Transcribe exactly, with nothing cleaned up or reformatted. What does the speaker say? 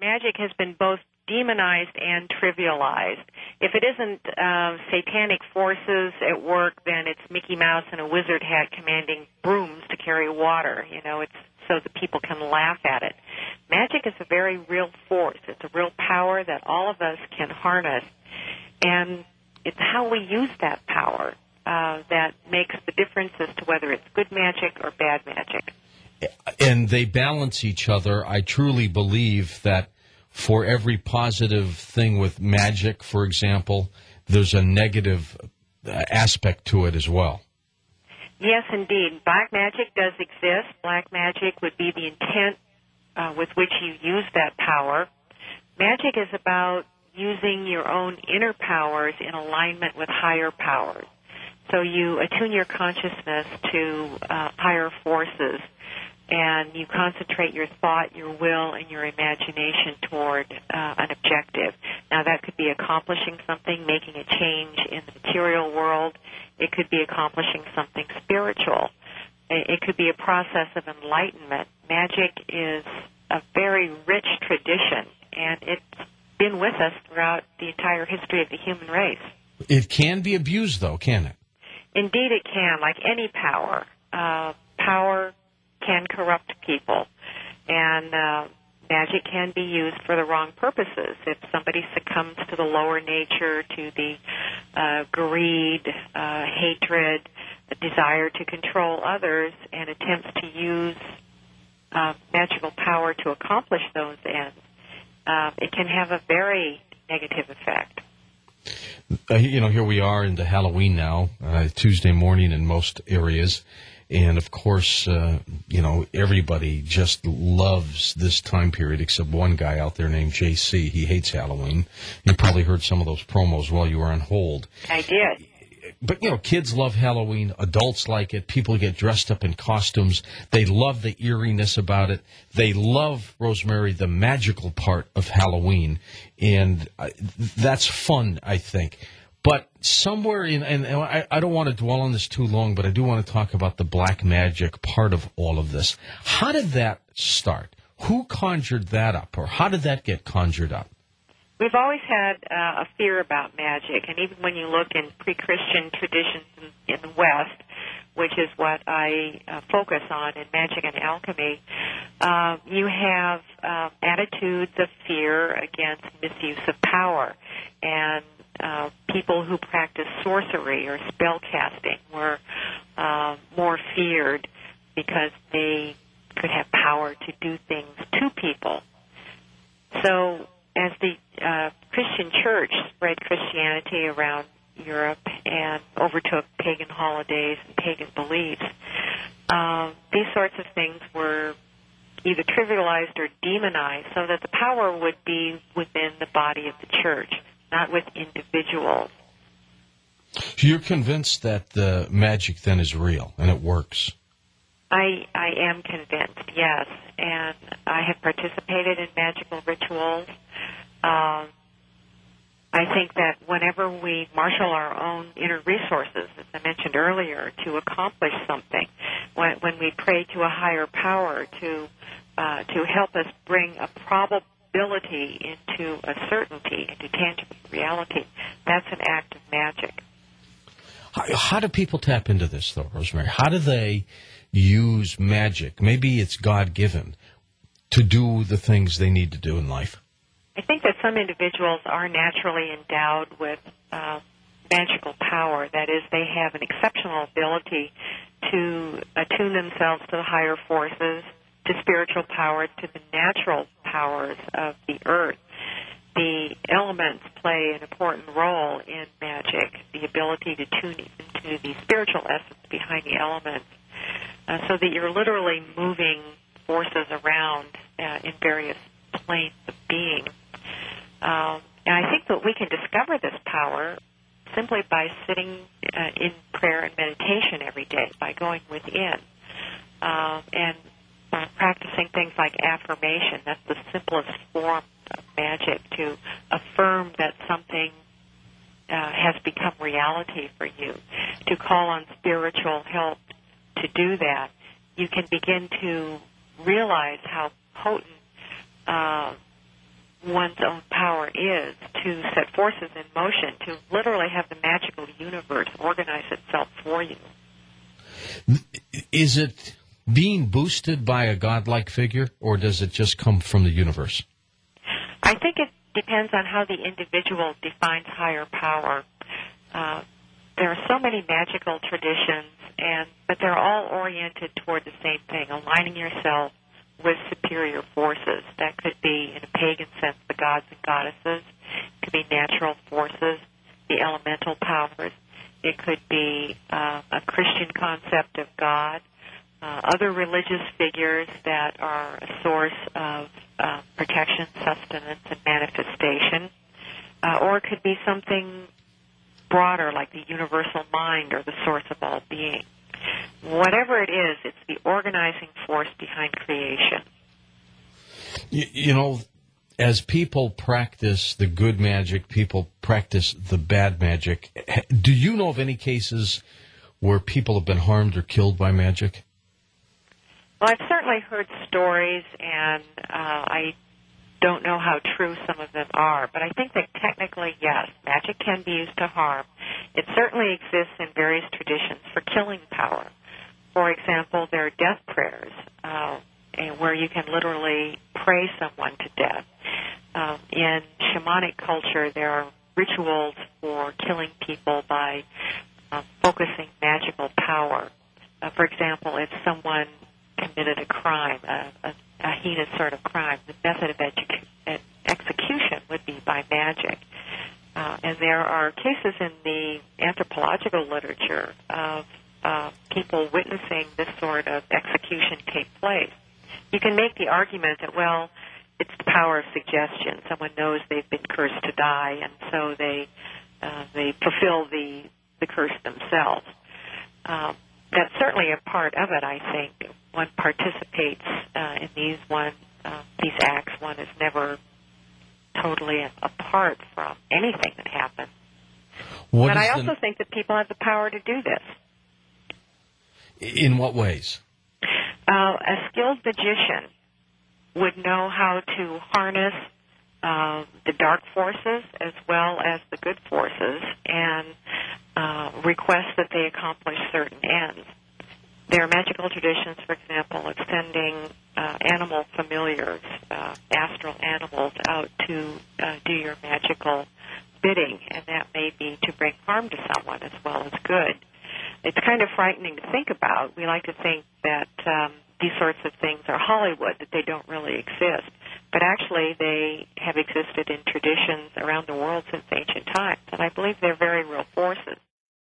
magic has been both demonized and trivialized. If it isn't uh, satanic forces at work, then it's Mickey Mouse in a wizard hat commanding brooms to carry water. You know, it's so that people can laugh at it. Magic is a very real force. It's a real power that all of us can harness, and it's how we use that power uh, that makes the difference as to whether it's good magic or bad magic. And they balance each other. I truly believe that for every positive thing with magic, for example, there's a negative aspect to it as well. Yes, indeed. Black magic does exist. Black magic would be the intent uh, with which you use that power. Magic is about using your own inner powers in alignment with higher powers. So you attune your consciousness to uh, higher forces, and you concentrate your thought, your will, and your imagination toward uh, an objective. Now, that could be accomplishing something, making a change in the material world. It could be accomplishing something spiritual. It could be a process of enlightenment. Magic is a very rich tradition, and it's been with us throughout the entire history of the human race. It can be abused, though, can it? Indeed it can, like any power. Uh, power can corrupt people, and uh, magic can be used for the wrong purposes. If somebody succumbs to the lower nature, to the uh, greed, uh, hatred, the desire to control others, and attempts to use uh, magical power to accomplish those ends, uh, it can have a very negative effect. Uh, you know, here we are into Halloween now, uh, Tuesday morning in most areas. And, of course, uh, you know, everybody just loves this time period except one guy out there named J C. He hates Halloween. You probably heard some of those promos while you were on hold. I did. But, you know, kids love Halloween. Adults like it. People get dressed up in costumes. They love the eeriness about it. They love, Rosemary, the magical part of Halloween. And uh, that's fun, I think. But somewhere in, and I, I don't want to dwell on this too long, but I do want to talk about the black magic part of all of this. How did that start? Who conjured that up, or how did that get conjured up? We've always had uh, a fear about magic, and even when you look in pre-Christian traditions in, in the West, which is what I uh, focus on in magic and alchemy, uh, you have uh, attitudes of fear against misuse of power, and Uh, people who practice sorcery or spell casting were uh, more feared because they could have power to do things to people. So as the uh, Christian church spread Christianity around Europe and overtook pagan holidays and pagan beliefs, uh, these sorts of things were either trivialized or demonized so that the power would be within the body of the church, not with individuals. You're convinced that the magic then is real and it works? I, I am convinced, yes. And I have participated in magical rituals. Um, I think that whenever we marshal our own inner resources, as I mentioned earlier, to accomplish something, when, when we pray to a higher power to uh, to help us bring a probable ability into a certainty, into tangible reality, that's an act of magic. How, how do people tap into this, though, Rosemary? How do they use magic? Maybe it's God-given to do the things they need to do in life. I think that some individuals are naturally endowed with uh, magical power. That is, they have an exceptional ability to attune themselves to the higher forces, to spiritual power, to the natural powers of the earth. The elements play an important role in magic, the ability to tune into the spiritual essence behind the elements, uh, so that you're literally moving forces around uh, in various planes of being. Um, and I think that we can discover this power simply by sitting uh, in prayer and meditation every day, by going within. Um, and Uh, practicing things like affirmation. That's the simplest form of magic, to affirm that something uh, has become reality for you, to call on spiritual help to do that. You can begin to realize how potent uh, one's own power is to set forces in motion, to literally have the magical universe organize itself for you. Is it being boosted by a godlike figure, or does it just come from the universe? I think it depends on how the individual defines higher power. Uh, there are so many magical traditions, and but they're all oriented toward the same thing, aligning yourself with superior forces. That could be, in a pagan sense, the gods and goddesses. It could be natural forces, the elemental powers. It could be uh, a Christian concept of God, uh, other religious figures that are a source of uh, protection, sustenance, and manifestation. Uh, or it could be something broader, like the universal mind or the source of all being. Whatever it is, it's the organizing force behind creation. You, you know, as people practice the good magic, people practice the bad magic. Do you know of any cases where people have been harmed or killed by magic? Well, I've certainly heard stories, and uh, I don't know how true some of them are, but I think that technically, yes, magic can be used to harm. It certainly exists in various traditions for killing power. For example, there are death prayers, uh, where you can literally pray someone to death. Um, in shamanic culture, there are rituals for killing people by uh, focusing magical power. Uh, for example, if someone committed a crime, a, a, a heinous sort of crime, the method of edu- execution would be by magic. Uh, and there are cases in the anthropological literature of uh, people witnessing this sort of execution take place. You can make the argument that, well, it's the power of suggestion. Someone knows they've been cursed to die, and so they uh, they fulfill the the curse themselves. Um, that's certainly a part of it. I think one participates uh, in these one uh, these acts. One is never totally apart from anything that happens. What but I the... also think that people have the power to do this. In what ways? Uh, a skilled magician would know how to harness uh, the dark forces as well as the good forces and uh, request that they accomplish certain ends. There are magical traditions, for example, of sending uh, animal familiars, uh, astral animals, out to uh, do your magical bidding, and that may be to bring harm to someone as well as good. It's kind of frightening to think about. We like to think that um, these sorts of things are Hollywood, that they don't really exist. But actually, they have existed in traditions around the world since ancient times, and I believe they're very real forces.